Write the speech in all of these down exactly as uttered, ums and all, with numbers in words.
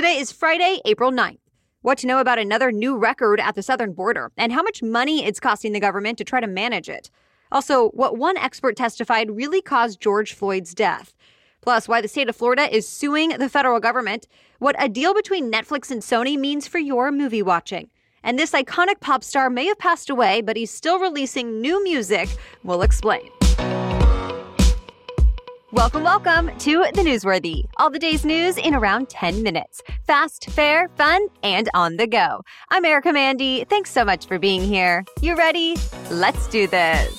Today is Friday, April ninth. What to know about another new record at the southern border and how much money it's costing the government to try to manage it. Also, what one expert testified really caused George Floyd's death. Plus, why the state of Florida is suing the federal government, what a deal between Netflix and Sony means for your movie watching. And this iconic pop star may have passed away, but he's still releasing new music. We'll explain. Welcome, welcome to The Newsworthy. All the day's news in around ten minutes. Fast, fair, fun, and on the go. I'm Erica Mandy. Thanks so much for being here. You ready? Let's do this.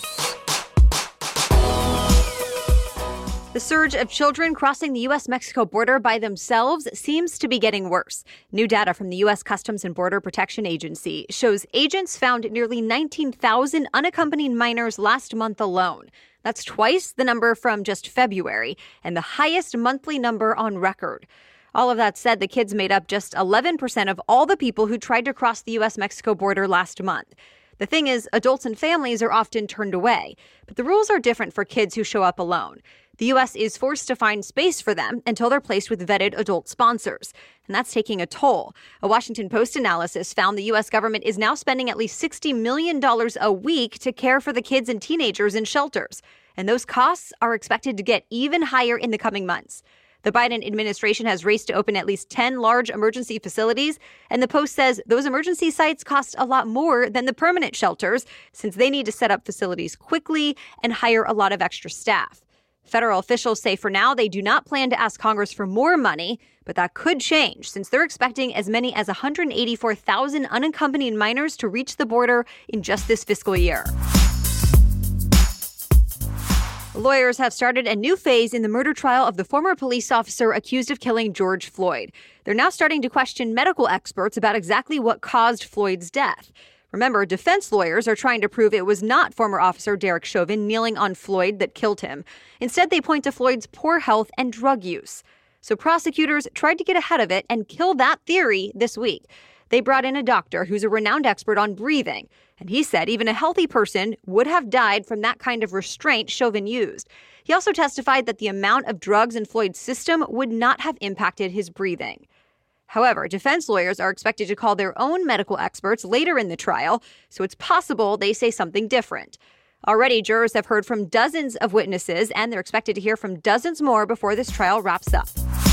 The surge of children crossing the U S Mexico border by themselves seems to be getting worse. New data from the U S Customs and Border Protection Agency shows agents found nearly nineteen thousand unaccompanied minors last month alone. That's twice the number from just February and the highest monthly number on record. All of that said, the kids made up just eleven percent of all the people who tried to cross the U S Mexico border last month. The thing is, adults and families are often turned away, but the rules are different for kids who show up alone. The U S is forced to find space for them until they're placed with vetted adult sponsors, and that's taking a toll. A Washington Post analysis found the U S government is now spending at least sixty million dollars a week to care for the kids and teenagers in shelters, and those costs are expected to get even higher in the coming months. The Biden administration has raced to open at least ten large emergency facilities, and the Post says those emergency sites cost a lot more than the permanent shelters since they need to set up facilities quickly and hire a lot of extra staff. Federal officials say for now they do not plan to ask Congress for more money, but that could change since they're expecting as many as one hundred eighty-four thousand unaccompanied minors to reach the border in just this fiscal year. Lawyers have started a new phase in the murder trial of the former police officer accused of killing George Floyd. They're now starting to question medical experts about exactly what caused Floyd's death. Remember, defense lawyers are trying to prove it was not former officer Derek Chauvin kneeling on Floyd that killed him. Instead, they point to Floyd's poor health and drug use. So prosecutors tried to get ahead of it and kill that theory this week. They brought in a doctor who's a renowned expert on breathing, and he said even a healthy person would have died from that kind of restraint Chauvin used. He also testified that the amount of drugs in Floyd's system would not have impacted his breathing. However, defense lawyers are expected to call their own medical experts later in the trial, so it's possible they say something different. Already, jurors have heard from dozens of witnesses, and they're expected to hear from dozens more before this trial wraps up.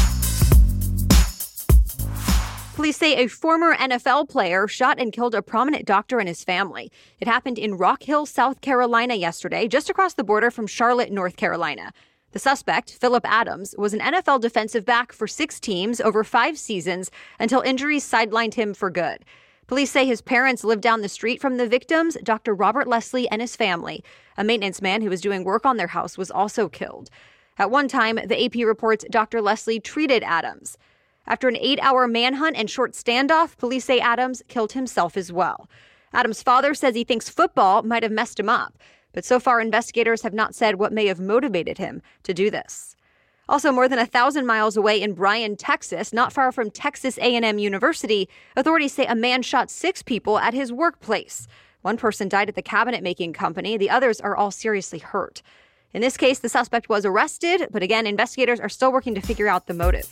Police say a former N F L player shot and killed a prominent doctor and his family. It happened in Rock Hill, South Carolina yesterday, just across the border from Charlotte, North Carolina. The suspect, Philip Adams, was an N F L defensive back for six teams over five seasons until injuries sidelined him for good. Police say his parents lived down the street from the victims, Doctor Robert Leslie and his family. A maintenance man who was doing work on their house was also killed. At one time, the A P reports Doctor Leslie treated Adams. After an eight-hour manhunt and short standoff, police say Adams killed himself as well. Adams' father says he thinks football might have messed him up. But so far, investigators have not said what may have motivated him to do this. Also, more than a thousand miles away in Bryan, Texas, not far from Texas A and M University, authorities say a man shot six people at his workplace. One person died at the cabinet-making company. The others are all seriously hurt. In this case, the suspect was arrested, but again, investigators are still working to figure out the motive.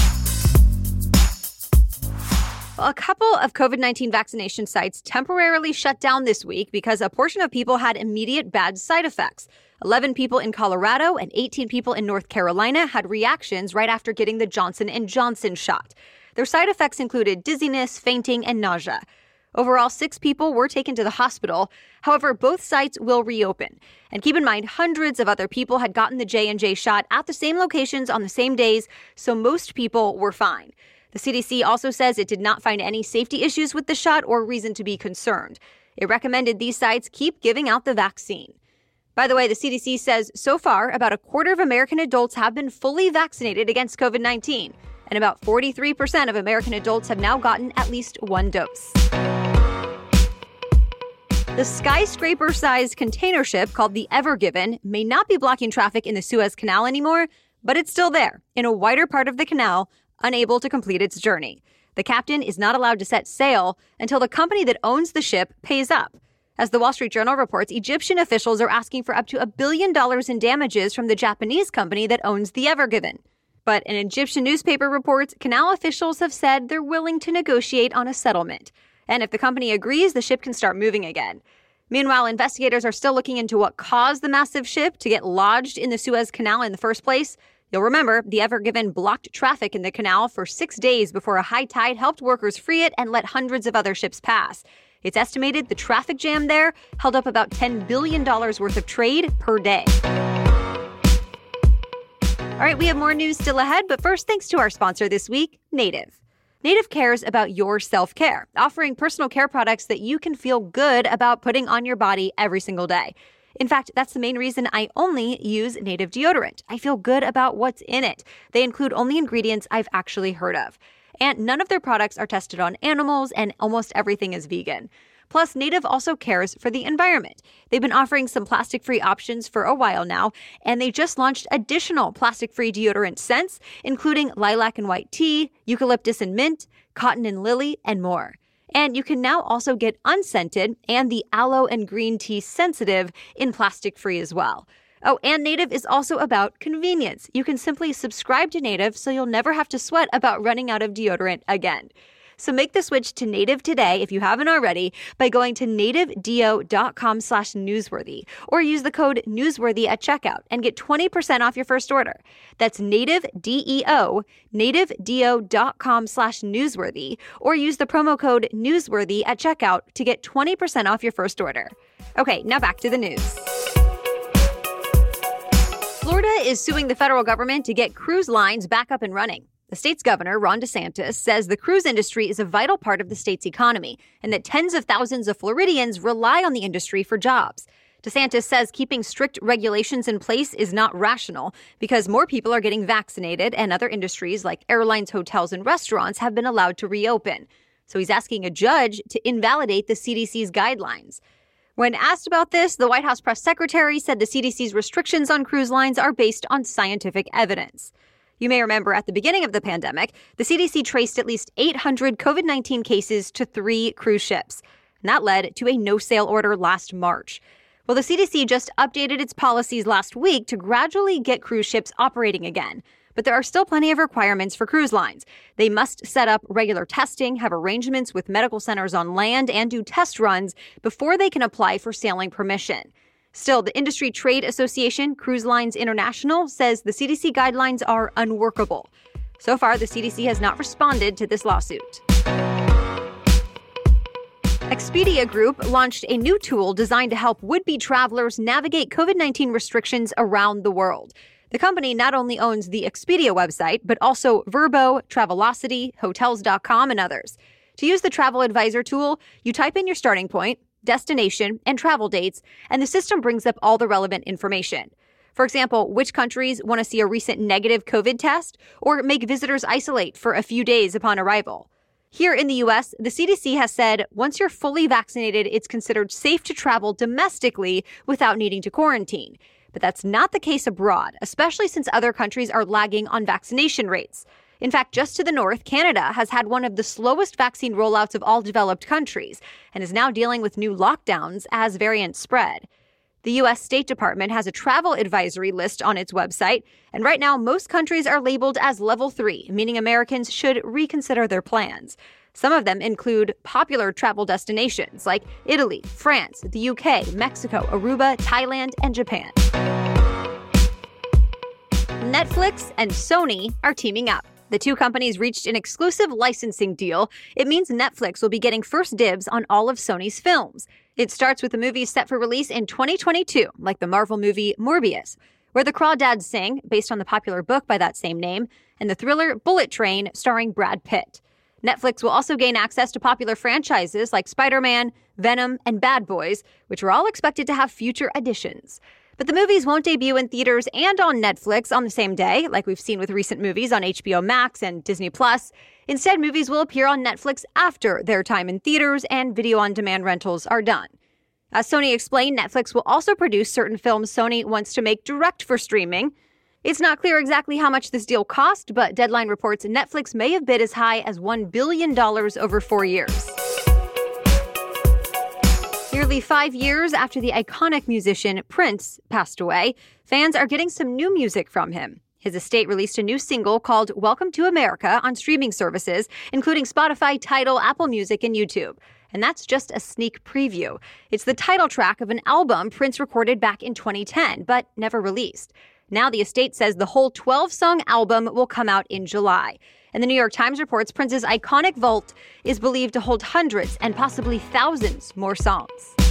Well, a couple of covid nineteen vaccination sites temporarily shut down this week because a portion of people had immediate bad side effects. eleven people in Colorado and eighteen people in North Carolina had reactions right after getting the Johnson and Johnson shot. Their side effects included dizziness, fainting, and nausea. Overall, six people were taken to the hospital. However, both sites will reopen. And keep in mind, hundreds of other people had gotten the J and J shot at the same locations on the same days, so most people were fine. The C D C also says it did not find any safety issues with the shot or reason to be concerned. It recommended these sites keep giving out the vaccine. By the way, the C D C says so far, about a quarter of American adults have been fully vaccinated against covid nineteen, and about forty-three percent of American adults have now gotten at least one dose. The skyscraper-sized container ship called the Ever Given may not be blocking traffic in the Suez Canal anymore, but it's still there, in a wider part of the canal, unable to complete its journey. The captain is not allowed to set sail until the company that owns the ship pays up. As the Wall Street Journal reports, Egyptian officials are asking for up to a billion dollars in damages from the Japanese company that owns the Ever Given. But an Egyptian newspaper reports Canal officials have said they're willing to negotiate on a settlement. And if the company agrees, the ship can start moving again. Meanwhile, investigators are still looking into what caused the massive ship to get lodged in the Suez Canal in the first place. You'll remember the Ever Given blocked traffic in the canal for six days before a high tide helped workers free it and let hundreds of other ships pass. It's estimated the traffic jam there held up about ten billion dollars worth of trade per day. All right, we have more news still ahead, but first, thanks to our sponsor this week, Native. Native cares about your self-care, offering personal care products that you can feel good about putting on your body every single day. In fact, that's the main reason I only use Native deodorant. I feel good about what's in it. They include only ingredients I've actually heard of. And none of their products are tested on animals, and almost everything is vegan. Plus, Native also cares for the environment. They've been offering some plastic-free options for a while now, and they just launched additional plastic-free deodorant scents, including lilac and white tea, eucalyptus and mint, cotton and lily, and more. And you can now also get unscented and the aloe and green tea sensitive in plastic-free as well. Oh, and Native is also about convenience. You can simply subscribe to Native so you'll never have to sweat about running out of deodorant again. So make the switch to Native today if you haven't already by going to nativedeo.com slash newsworthy or use the code newsworthy at checkout and get twenty percent off your first order. That's Native, D E O, nativedeo.com slash newsworthy or use the promo code newsworthy at checkout to get twenty percent off your first order. Okay, now back to the news. Florida is suing the federal government to get cruise lines back up and running. The state's governor, Ron DeSantis, says the cruise industry is a vital part of the state's economy and that tens of thousands of Floridians rely on the industry for jobs. DeSantis says keeping strict regulations in place is not rational because more people are getting vaccinated and other industries like airlines, hotels, and restaurants have been allowed to reopen. So he's asking a judge to invalidate the C D C's guidelines. When asked about this, the White House press secretary said the C D C's restrictions on cruise lines are based on scientific evidence. You may remember at the beginning of the pandemic, the C D C traced at least eight hundred COVID nineteen cases to three cruise ships. And that led to a no-sail order last March. Well, the C D C just updated its policies last week to gradually get cruise ships operating again. But there are still plenty of requirements for cruise lines. They must set up regular testing, have arrangements with medical centers on land, and do test runs before they can apply for sailing permission. Still, the Industry Trade Association, Cruise Lines International, says the C D C guidelines are unworkable. So far, the C D C has not responded to this lawsuit. Expedia Group launched a new tool designed to help would-be travelers navigate COVID nineteen restrictions around the world. The company not only owns the Expedia website, but also Vrbo, Travelocity, Hotels dot com, and others. To use the Travel Advisor tool, you type in your starting point, destination, and travel dates, and the system brings up all the relevant information. For example, which countries want to see a recent negative COVID test or make visitors isolate for a few days upon arrival. Here in the U S, the C D C has said once you're fully vaccinated, it's considered safe to travel domestically without needing to quarantine. But that's not the case abroad, especially since other countries are lagging on vaccination rates. In fact, just to the north, Canada has had one of the slowest vaccine rollouts of all developed countries and is now dealing with new lockdowns as variants spread. The U S State Department has a travel advisory list on its website, and right now most countries are labeled as level three, meaning Americans should reconsider their plans. Some of them include popular travel destinations like Italy, France, the U K, Mexico, Aruba, Thailand, and Japan. Netflix and Sony are teaming up. The two companies reached an exclusive licensing deal. It means Netflix will be getting first dibs on all of Sony's films. It starts with the movies set for release in twenty twenty-two, like the Marvel movie Morbius, where the Crawdads sing, based on the popular book by that same name, and the thriller Bullet Train, starring Brad Pitt. Netflix will also gain access to popular franchises like Spider-Man, Venom, and Bad Boys, which are all expected to have future additions. But the movies won't debut in theaters and on Netflix on the same day, like we've seen with recent movies on H B O Max and Disney Plus. Instead, movies will appear on Netflix after their time in theaters and video-on-demand rentals are done. As Sony explained, Netflix will also produce certain films Sony wants to make direct for streaming. It's not clear exactly how much this deal cost, but Deadline reports Netflix may have bid as high as one billion dollars over four years. Nearly five years after the iconic musician Prince passed away, fans are getting some new music from him. His estate released a new single called Welcome to America on streaming services, including Spotify, Tidal, Apple Music, and YouTube. And that's just a sneak preview. It's the title track of an album Prince recorded back in twenty ten, but never released. Now the estate says the whole twelve-song album will come out in July. And the New York Times reports Prince's iconic vault is believed to hold hundreds and possibly thousands more songs.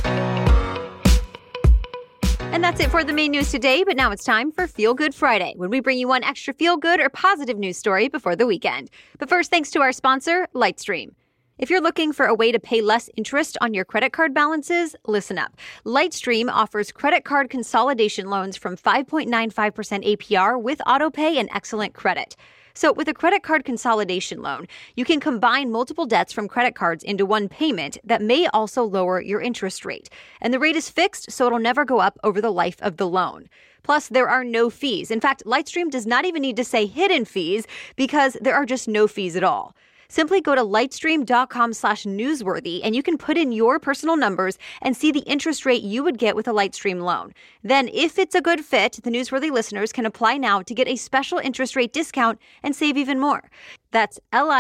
And that's it for the main news today, but now it's time for Feel Good Friday, when we bring you one extra feel-good or positive news story before the weekend. But first, thanks to our sponsor, Lightstream. If you're looking for a way to pay less interest on your credit card balances, listen up. Lightstream offers credit card consolidation loans from five point nine five percent A P R with autopay and excellent credit. So with a credit card consolidation loan, you can combine multiple debts from credit cards into one payment that may also lower your interest rate. And the rate is fixed, so it'll never go up over the life of the loan. Plus, there are no fees. In fact, Lightstream does not even need to say hidden fees because there are just no fees at all. Simply go to lightstream.com slash newsworthy and you can put in your personal numbers and see the interest rate you would get with a Lightstream loan. Then, if it's a good fit, the Newsworthy listeners can apply now to get a special interest rate discount and save even more. That's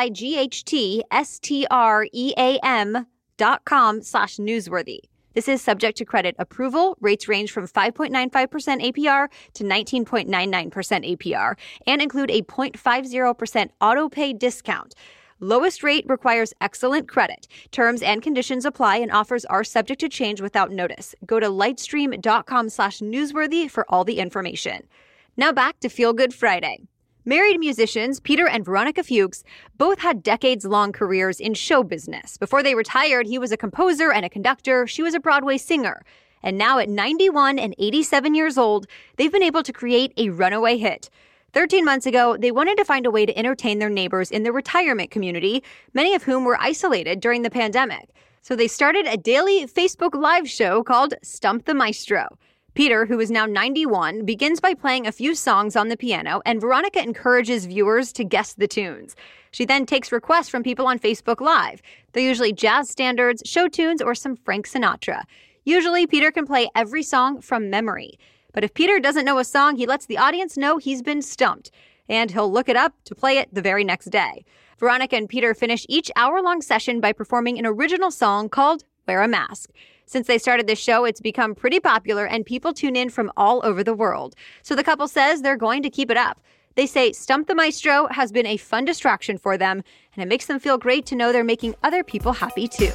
L-I-G-H-T-S-T-R-E-A-M dot com slash newsworthy. This is subject to credit approval. Rates range from five point nine five percent A P R to nineteen point nine nine percent A P R and include a zero point five zero percent auto-pay discount. Lowest rate requires excellent credit. Terms and conditions apply and offers are subject to change without notice. Go to lightstream.com slash newsworthy for all the information. Now back to Feel Good Friday. Married musicians Peter and Veronica Fuchs both had decades-long careers in show business. Before they retired, he was a composer and a conductor. She was a Broadway singer. And now at ninety-one and eighty-seven years old, they've been able to create a runaway hit. Thirteen months ago, they wanted to find a way to entertain their neighbors in the retirement community, many of whom were isolated during the pandemic. So they started a daily Facebook Live show called Stump the Maestro. Peter, who is now ninety-one, begins by playing a few songs on the piano, and Veronica encourages viewers to guess the tunes. She then takes requests from people on Facebook Live. They're usually jazz standards, show tunes, or some Frank Sinatra. Usually, Peter can play every song from memory. But if Peter doesn't know a song, he lets the audience know he's been stumped, and he'll look it up to play it the very next day. Veronica and Peter finish each hour-long session by performing an original song called Wear a Mask. Since they started this show, it's become pretty popular, and people tune in from all over the world. So the couple says they're going to keep it up. They say Stump the Maestro has been a fun distraction for them, and it makes them feel great to know they're making other people happy too.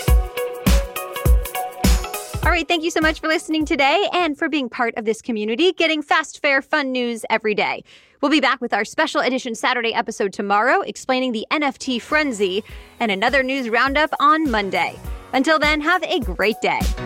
All right, thank you so much for listening today and for being part of this community, getting fast, fair, fun news every day. We'll be back with our special edition Saturday episode tomorrow, explaining the N F T frenzy, and another news roundup on Monday. Until then, have a great day.